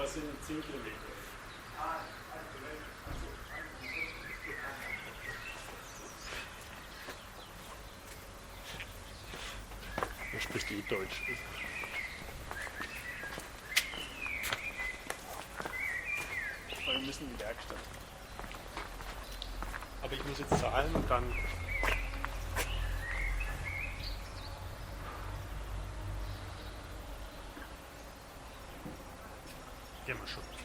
aber es sind 10 Kilometer. Er spricht Deutsch. Wir müssen in die Werkstatt. Aber ich muss jetzt zahlen und dann. Gehen wir schon.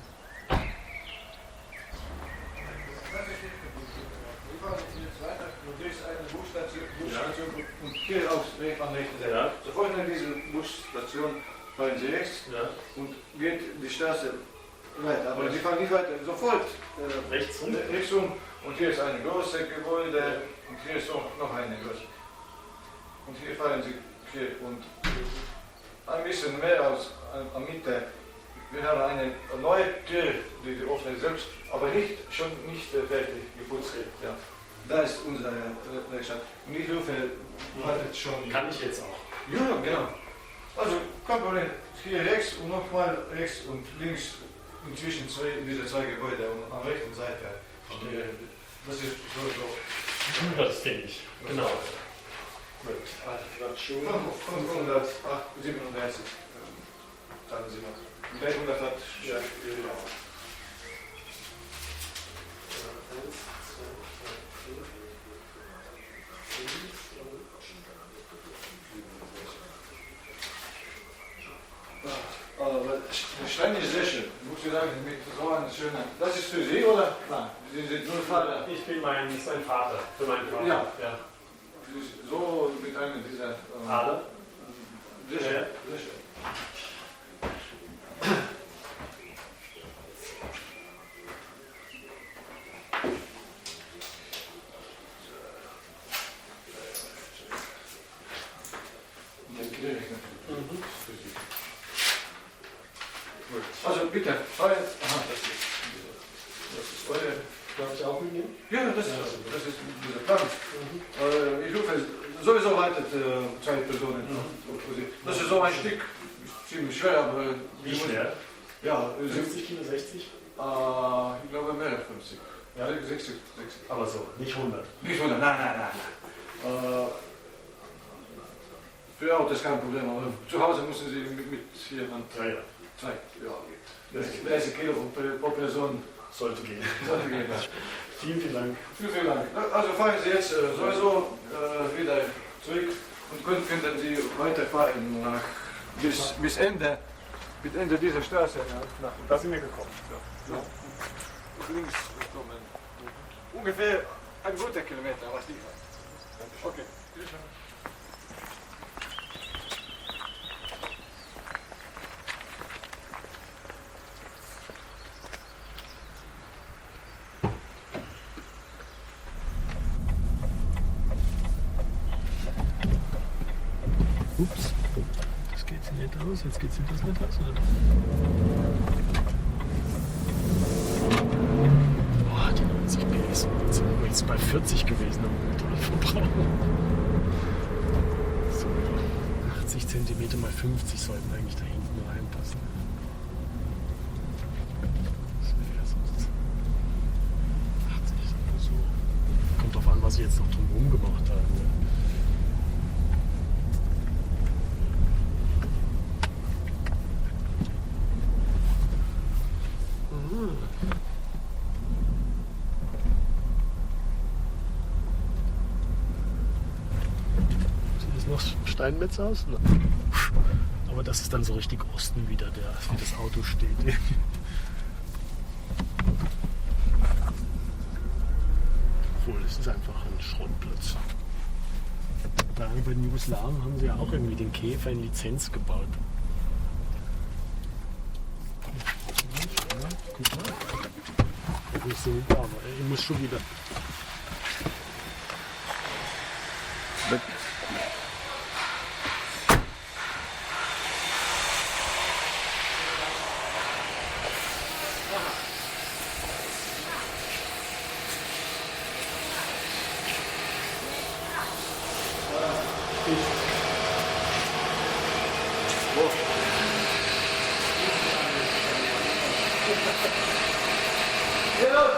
Und hier aus an rechter Seite. Ja. Sofort nach dieser Busstation fahren Sie rechts und geht die Straße weiter. Aber Sie fahren nicht weiter, sofort Rechts rum? rechts rum. Und hier ist ein großes Gebäude und hier ist noch eine große. Und hier fahren Sie hier und ein bisschen mehr als am Mitte. Wir haben eine neue Tür, die offen ist selbst, aber schon nicht fertig geputzt. Ja. Da ist unsere Werkstatt. Und ich rufe, wartet schon. Kann ich jetzt auch. Ja, genau. Also, kein Problem. Hier rechts und nochmal rechts und links inzwischen diese zwei Gebäude und an der rechten Seite. Das ist so. Das finde ich. Genau. Gut. 537. Sagen Sie noch. 300 hat. Ja, genau. Aber der Stein ist sehr schön, muss ich sagen, mit so einer schönen. Das ist für Sie oder? Nein, Sie sind nur Vater. Ich bin sein Vater. Für meinen Vater. Ja. Ja. So mit einem dieser. Ader? Sehr schön. Sehr schön. Also bitte, das ist eure. Darf ich auch mitnehmen? Ja, das ist dieser Plan. Ich rufe sowieso wartet zwei Personen. Das ist so ein Stück, ziemlich schwer, aber. Wie schwer? Ja, 50 Kilo, 60? Ich glaube mehr als 50. Ja, 60. Aber so, nicht 100. Nicht 100, nein. Für Auto ist kein Problem, aber zu Hause müssen Sie mit jemand. Ja. Zwei, ja, geht. 30 Kilo pro Person. Sollte gehen. Vielen Dank. Vielen Dank. Also fahren Sie jetzt sowieso wieder zurück und könnten Sie weiterfahren bis Ende dieser Straße. Ja. Da sind wir gekommen. Ja. Links kommen. Ungefähr ein guter Kilometer, was nicht weit. Okay. Ups, das geht sich nicht aus. Jetzt geht sich das nicht aus, oder? Boah, die 90 PS. Jetzt sind wir jetzt bei 40 gewesen am Motorverbrauch. So, 80 cm mal 50 sollten eigentlich da hinten reinpassen. Das wäre sonst 80 oder so. Kommt drauf an, was ich jetzt noch drumherum gemacht habe. Sieht das noch Steinmetz aus? Ne? Aber das ist dann so richtig Osten wieder, wie das Auto steht. Obwohl, es ist einfach ein Schrottplatz. Da bei den Jugoslawen haben sie ja auch irgendwie den Käfer in Lizenz gebaut. Guck mal. Nicht so, aber ich muss schon wieder. Weg. Geh los!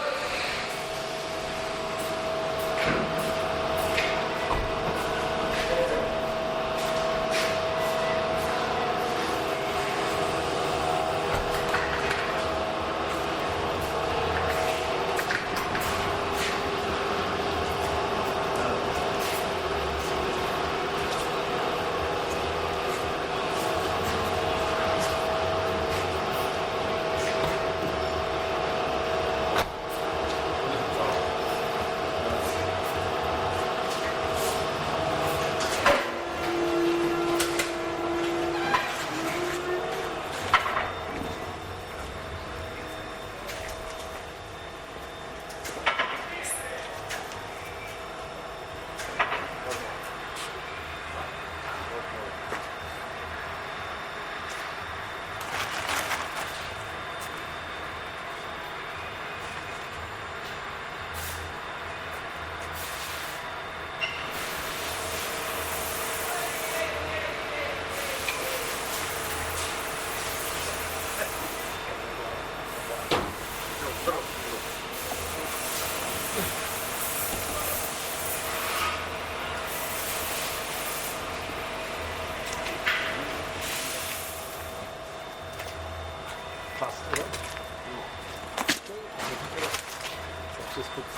Fast, oder? Das ist gut.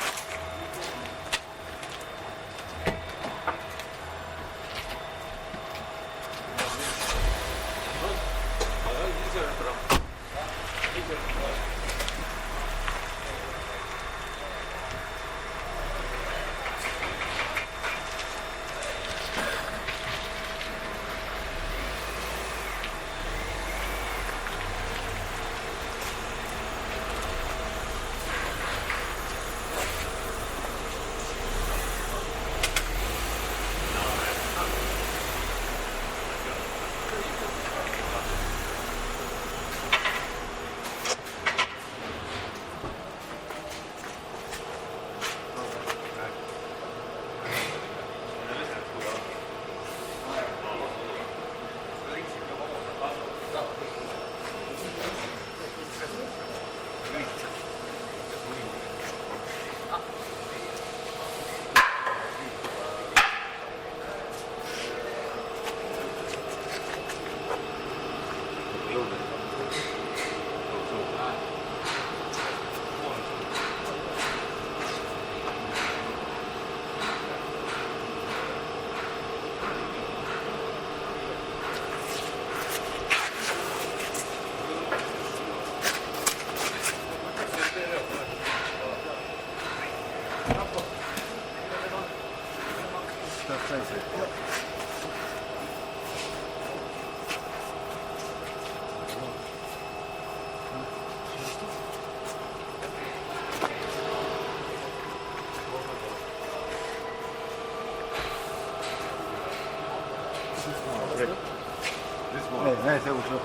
네, 세우죠.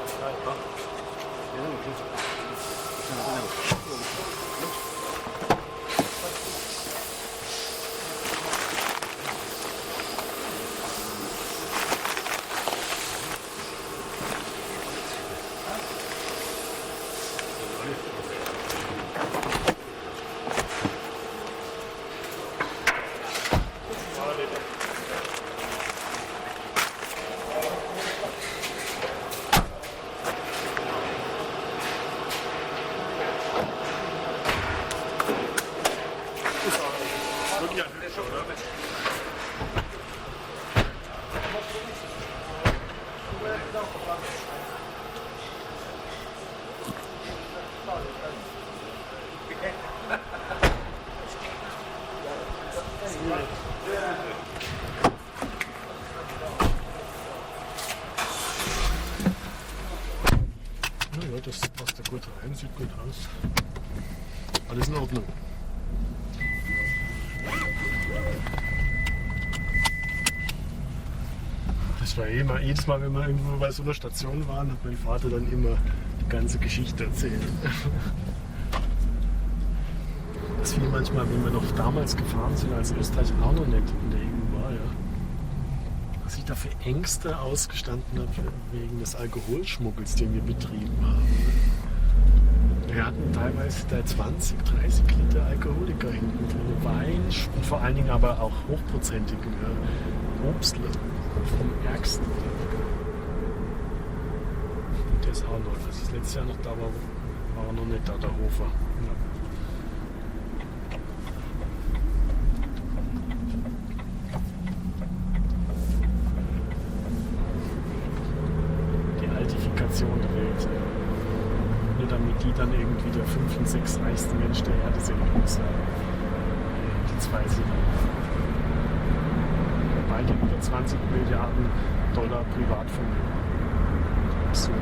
Ja, das passt ja gut rein, sieht gut aus. Alles in Ordnung. Das war immer, jedes Mal, wenn wir irgendwo bei so einer Station waren, hat mein Vater dann immer die ganze Geschichte erzählt. Das fiel manchmal, wenn wir noch damals gefahren sind, als Österreich auch noch nicht in der EU war, ja. Was ich da für Ängste ausgestanden habe wegen des Alkoholschmuggels, den wir betrieben haben. Wir hatten teilweise da 20, 30 Liter Alkoholiker hinten drin. Wein und vor allen Dingen aber auch hochprozentige Obstler vom Ärgsten. Und der ist auch neu. Als ich letztes Jahr noch da war, war er noch nicht da, der Hofer. Ja. Die Altifikation der Welt. Nur damit die dann irgendwie der 5. und 6. reichste Mensch der Erde sind, muss die zwei sind. Beide über 20 Milliarden Dollar Privatvermögen. Absurd.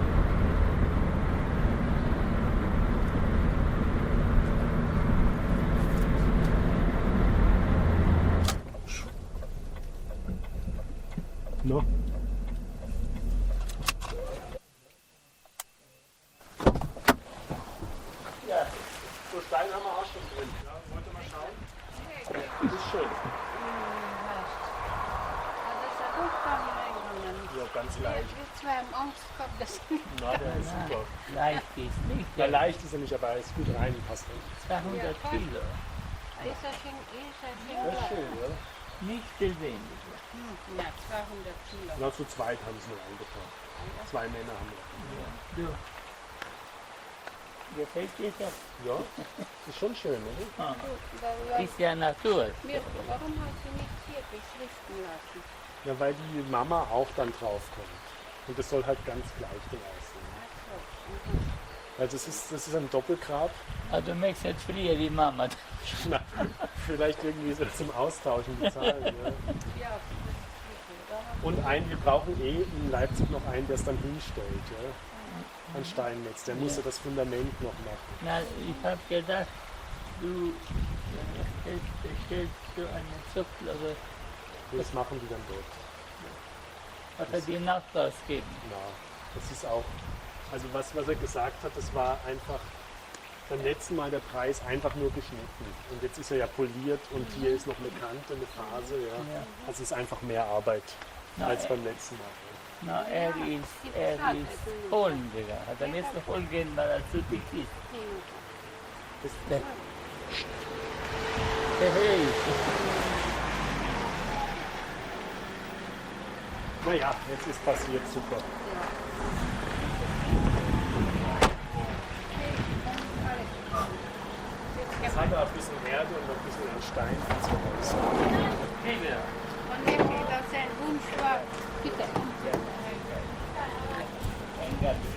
No. Ja, so Stein haben wir auch schon drin. Ja, wollt ihr mal schauen? Das ist schön. Ja, ganz leicht. Wir haben Angst gehabt, dass Na, der ist super. Leicht ist nicht. Ja, leicht ist er nicht, aber er ist gut rein, passt rein. 200 Kilo. ist er schon, Das ist schön, oder? Nicht viel weniger. Ja, 200 Kilo. Na, zu zweit haben sie nur reingetan. 2 Männer haben wir. Du. Gefällt dir das? Ja, ist schon schön, oder? Ah, Aber ist ja Natur. warum hast du nicht hier beschriften lassen? Ja, weil die Mama auch dann draufkommt. Und das soll halt ganz gleich dann aussehen. Ach so. Mhm. Weil das ist ein Doppelgrab. Also du möchtest nicht früher wie Mama. Na, vielleicht irgendwie so zum Austauschen bezahlen. Ja. Ja, das ist gut. Und wir brauchen in Leipzig noch einen, der es dann hinstellt. Ja. Ein Steinmetz, der muss ja das Fundament noch machen. Na, ich habe gedacht, du stellst so einen Zupfel, aber Das machen die dann dort. hat er die Nachlass geben. Ja, das ist auch, also was er gesagt hat, das war einfach beim letzten Mal der Preis einfach nur geschnitten. Und jetzt ist er ja poliert und hier ist noch eine Kante, eine Phase. Ja. Ja. Also es ist einfach mehr Arbeit als beim letzten Mal. Na, er ist holen gegangen. Hat er nicht so holen gehen, weil er zu dick ist. Das ist der. Hey. Naja, jetzt ist passiert, super. Jetzt haben wir ein bisschen Erde und ein bisschen an Stein zu Hause. Und wenn das ein Wunsch war, bitte. Ein ganz